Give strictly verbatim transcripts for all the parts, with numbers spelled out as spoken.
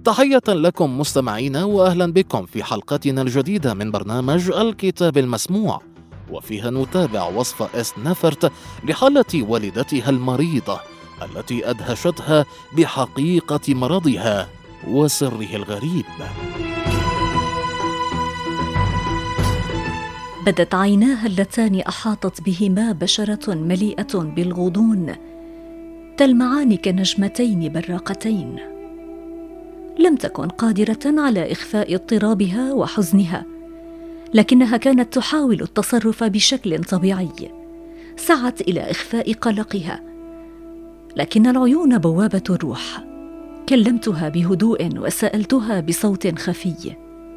تحية لكم مستمعينا، وأهلا بكم في حلقتنا الجديدة من برنامج الكتاب المسموع، وفيها نتابع وصف إس نفرت لحالة والدتها المريضة التي أدهشتها بحقيقة مرضها وسره الغريب. بدت عيناها اللتان أحاطت بهما بشرة مليئة بالغضون تلمعان كنجمتين براقتين. لم تكن قادرة على إخفاء اضطرابها وحزنها، لكنها كانت تحاول التصرف بشكل طبيعي. سعت إلى إخفاء قلقها، لكن العيون بوابة الروح. كلمتها بهدوء وسألتها بصوت خفي: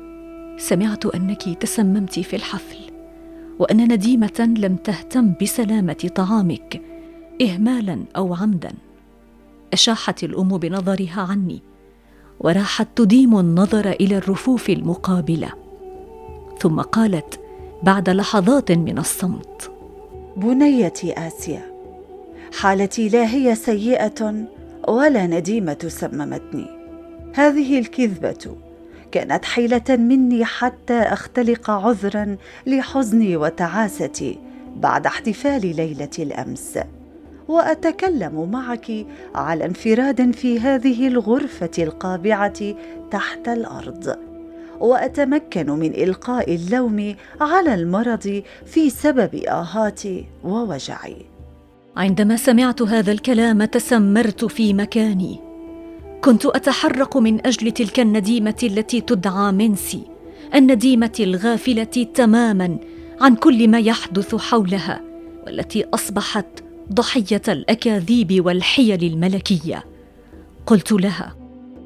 سمعت أنك تسممت في الحفل، وأن نديمة لم تهتم بسلامة طعامك إهمالا أو عمدا. أشاحت الأم بنظرها عني، وراحت تديم النظر إلى الرفوف المقابلة، ثم قالت بعد لحظات من الصمت: بنيتي آسيا، حالتي لا هي سيئة ولا نديمة سممتني. هذه الكذبة كانت حيلة مني حتى أختلق عذرا لحزني وتعاستي بعد احتفال ليلة الأمس، وأتكلم معك على انفراد في هذه الغرفة القابعة تحت الأرض، وأتمكن من إلقاء اللوم على المرض في سبب آهاتي ووجعي. عندما سمعت هذا الكلام تسمرت في مكاني. كنت أتحرق من أجل تلك النديمة التي تدعى منسي، النديمة الغافلة تماما عن كل ما يحدث حولها، والتي أصبحت ضحية الأكاذيب والحيل الملكية. قلت لها: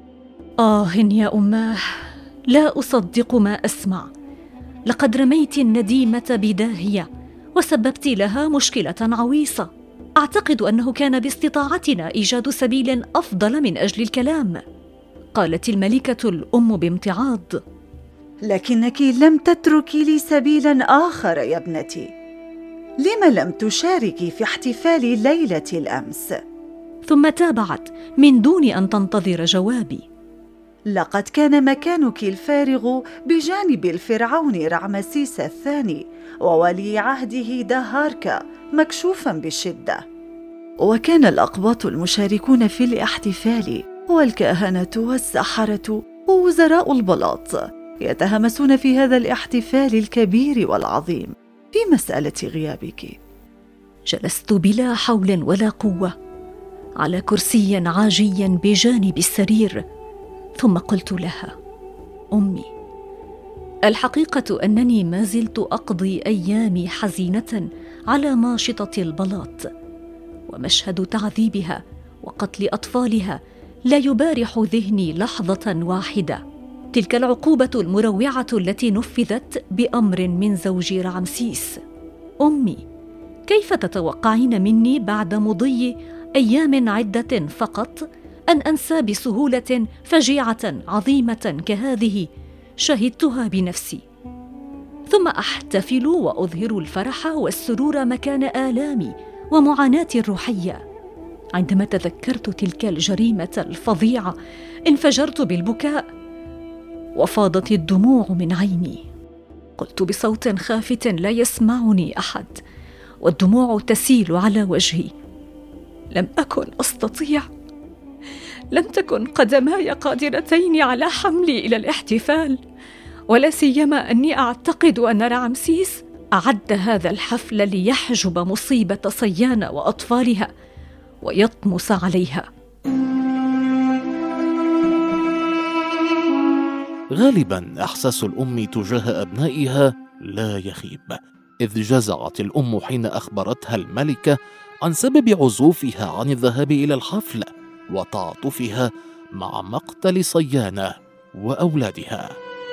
آه يا أماه، لا أصدق ما أسمع. لقد رميت النديمة بداهية وسببت لها مشكلة عويصة. أعتقد أنه كان باستطاعتنا إيجاد سبيل أفضل من أجل الكلام. قالت الملكة الأم بامتعاض: لكنك لم تتركي لي سبيلا آخر يا ابنتي. لم لم تشاركي في احتفال ليلة الأمس؟ ثم تابعت من دون أن تنتظر جوابي: لقد كان مكانك الفارغ بجانب الفرعون رعمسيس الثاني وولي عهده دهاركا مكشوفا بشدة، وكان الأقباط المشاركون في الاحتفال والكهنة والسحرة ووزراء البلاط يتهمسون في هذا الاحتفال الكبير والعظيم في مسألة غيابك. جلست بلا حول ولا قوة على كرسي عاجي بجانب السرير، ثم قلت لها: أمي، الحقيقة أنني ما زلت أقضي أيامي حزينة على ماشطة البلاط، ومشهد تعذيبها وقتل أطفالها لا يبارح ذهني لحظة واحدة. تلك العقوبة المروعة التي نفذت بأمر من زوج رعمسيس. أمي، كيف تتوقعين مني بعد مضي أيام عدة فقط أن أنسى بسهولة فجيعة عظيمة كهذه شهدتها بنفسي، ثم أحتفل وأظهر الفرح والسرور مكان آلامي ومعاناتي الروحية؟ عندما تذكرت تلك الجريمة الفظيعة انفجرت بالبكاء وفاضت الدموع من عيني. قلت بصوت خافت لا يسمعني أحد، والدموع تسيل على وجهي: لم أكن أستطيع. لم تكن قدماي قادرتين على حملي إلى الاحتفال، ولا سيما أني أعتقد أن رعمسيس أعد هذا الحفل ليحجب مصيبة صيانة وأطفالها ويطمس عليها. غالبا إحساس الأم تجاه أبنائها لا يخيب، إذ جزعت الأم حين أخبرتها الملكة عن سبب عزوفها عن الذهاب إلى الحفل وتعاطفها مع مقتل صيانة وأولادها.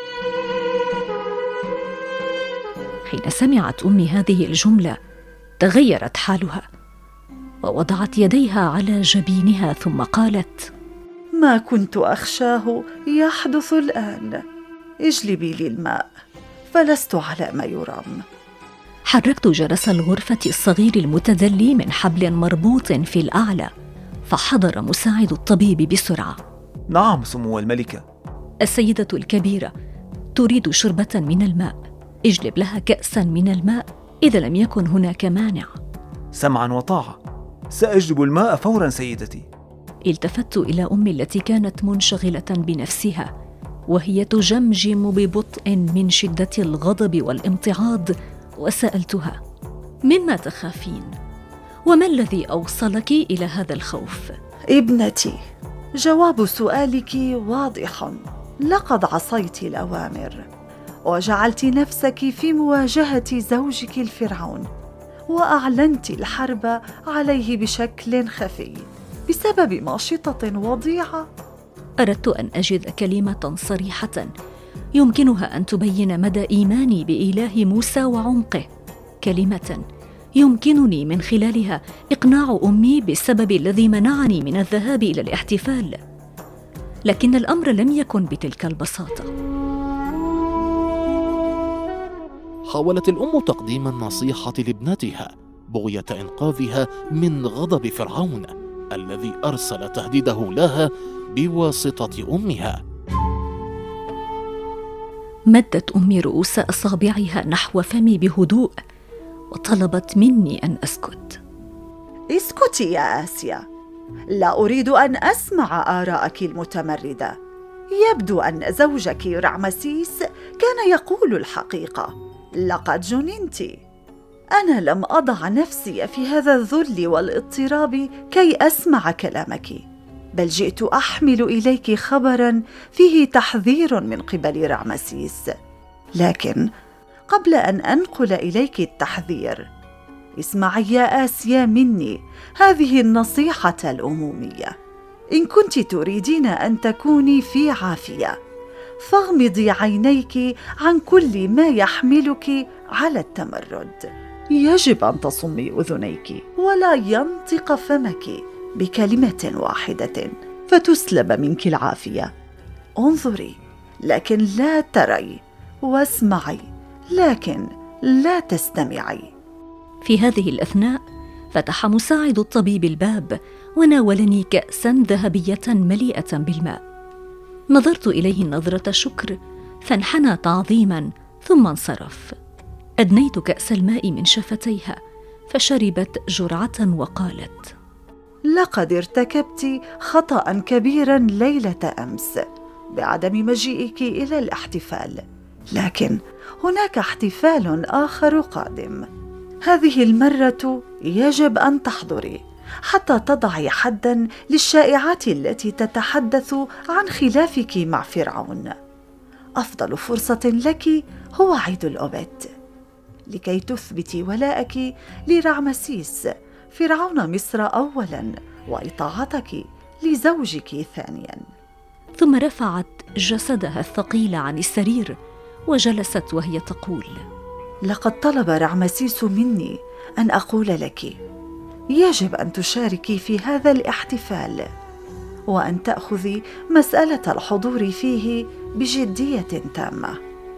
حين سمعت أمي هذه الجملة تغيرت حالها، ووضعت يديها على جبينها ثم قالت: ما كنت أخشاه يحدث الآن. اجلبي لي الماء، فلست على ما يرام. حركت جرس الغرفة الصغير المتدلي من حبل مربوط في الأعلى، فحضر مساعد الطبيب بسرعة. نعم سمو الملكة. السيدة الكبيرة تريد شربة من الماء، اجلب لها كأسا من الماء إذا لم يكن هناك مانع. سمعا وطاعة، سأجلب الماء فورا سيدتي. التفت إلى أمي التي كانت منشغلة بنفسها وهي تجمجم ببطء من شدة الغضب والامتعاض، وسألتها: مما تخافين؟ وما الذي أوصلك إلى هذا الخوف؟ ابنتي، جواب سؤالك واضح. لقد عصيت الأوامر وجعلت نفسك في مواجهة زوجك الفرعون، وأعلنت الحرب عليه بشكل خفي بسبب ماشطة وضيعة. أردت أن أجد كلمة صريحة يمكنها أن تبين مدى إيماني بإله موسى وعمقه، كلمة يمكنني من خلالها إقناع أمي بالسبب الذي منعني من الذهاب إلى الاحتفال. لكن الأمر لم يكن بتلك البساطة. حاولت الأم تقديم النصيحة لابنتها بغية إنقاذها من غضب فرعون الذي أرسل تهديده لها بواسطة أمها. مدت أمي رؤوس أصابعها نحو فمي بهدوء وطلبت مني أن أسكت. اسكتي يا آسيا، لا أريد أن أسمع آراءك المتمردة. يبدو أن زوجك رعمسيس كان يقول الحقيقة. لقد جننت. أنا لم أضع نفسي في هذا الذل والاضطراب كي أسمع كلامك، بل جئت أحمل إليك خبراً فيه تحذير من قبل رعمسيس. لكن قبل أن أنقل إليك التحذير، اسمعي يا آسيا مني هذه النصيحة الأمومية. إن كنت تريدين أن تكوني في عافية، فاغمضي عينيك عن كل ما يحملك على التمرد. يجب أن تصمي أذنيك ولا ينطق فمك بكلمة واحدة فتسلب منك العافية. انظري لكن لا تري، واسمعي لكن لا تستمعي. في هذه الأثناء فتح مساعد الطبيب الباب وناولني كأساً ذهبية مليئة بالماء. نظرت إليه نظرة شكر فانحنى تعظيماً ثم انصرف. أدنيت كأس الماء من شفتيها فشربت جرعة وقالت: لقد ارتكبت خطأ كبيراً ليلة أمس بعدم مجيئك إلى الاحتفال، لكن هناك احتفال آخر قادم. هذه المرة يجب أن تحضري حتى تضعي حداً للشائعات التي تتحدث عن خلافك مع فرعون. أفضل فرصة لك هو عيد الأوبت لكي تثبتي ولاءك لرعمسيس فرعون مصر أولاً، وإطاعتك لزوجك ثانياً. ثم رفعت جسدها الثقيل عن السرير وجلست وهي تقول: لقد طلب رعمسيس مني أن أقول لك يجب أن تشاركي في هذا الاحتفال، وأن تأخذي مسألة الحضور فيه بجدية تامة.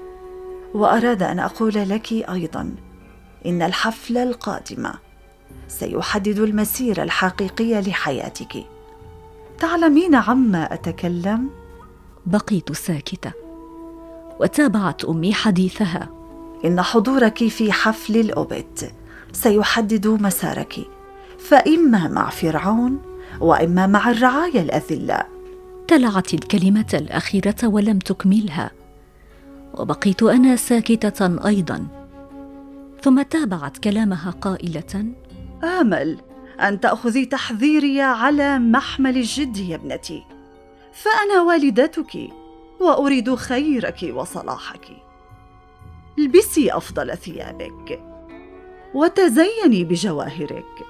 وأراد أن أقول لك أيضاً إن الحفل القادم سيحدد المسير الحقيقي لحياتك. تعلمين عما أتكلم؟ بقيت ساكتة وتابعت أمي حديثها. إن حضورك في حفل الأوبت سيحدد مسارك، فإما مع فرعون وإما مع الرعايا الأذلاء. تلعت الكلمة الأخيرة ولم تكملها، وبقيت أنا ساكتة أيضاً. ثم تابعت كلامها قائلة: آمل أن تأخذي تحذيري على محمل الجد يا ابنتي، فأنا والدتك وأريد خيرك وصلاحك. البسي أفضل ثيابك وتزيني بجواهرك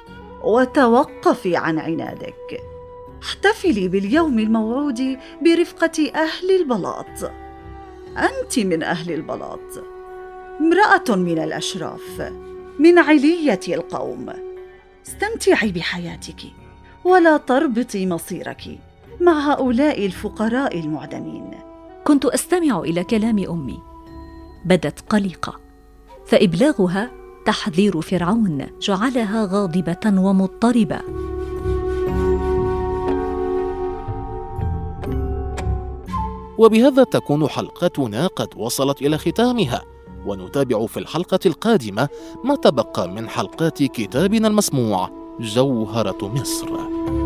وتوقفي عن عنادك. احتفلي باليوم الموعود برفقة أهل البلاط. أنت من أهل البلاط، امرأة من الأشراف، من علية القوم. استمتعي بحياتك ولا تربطي مصيرك مع هؤلاء الفقراء المعدمين. كنت أستمع إلى كلام أمي. بدت قلقة، فإبلاغها تحذير فرعون جعلها غاضبة ومضطربة. وبهذا تكون حلقتنا قد وصلت إلى ختامها، ونتابع في الحلقة القادمة ما تبقى من حلقات كتابنا المسموع جوهرة مصر.